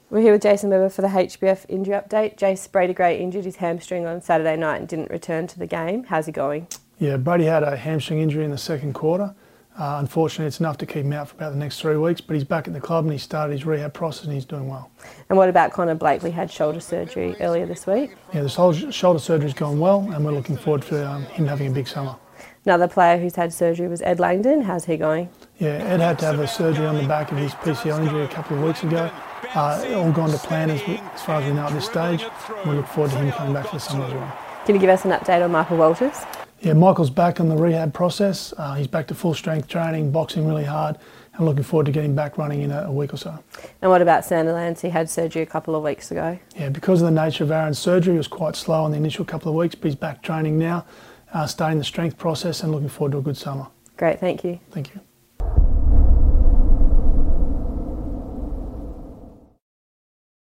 We're here with Jason Weber for the HBF injury update. Jace, Brady Gray injured his hamstring on Saturday night and didn't return to the game. How's he going? Yeah, Brady had a hamstring injury in the second quarter. Unfortunately, it's enough to keep him out for about the next 3 weeks, but he's back at the club and he started his rehab process and he's doing well. And what about Connor Blakely? Had shoulder surgery earlier this week. Yeah, the shoulder surgery's gone well and we're looking forward to him having a big summer. Another player who's had surgery was Ed Langdon. How's he going? Yeah, Ed had to have a surgery on the back of his PCL injury a couple of weeks ago. All gone to plan as far as we know at this stage. We look forward to him coming back for the summer as well. Can you give us an update on Michael Walters? Yeah, Michael's back on the rehab process. He's back to full strength training, boxing really hard, and looking forward to getting back running in a week or so. And what about Sandilands? He had surgery a couple of weeks ago. Yeah, because of the nature of Aaron's surgery, he was quite slow in the initial couple of weeks, but he's back training now, starting the strength process and looking forward to a good summer. Great, thank you. Thank you.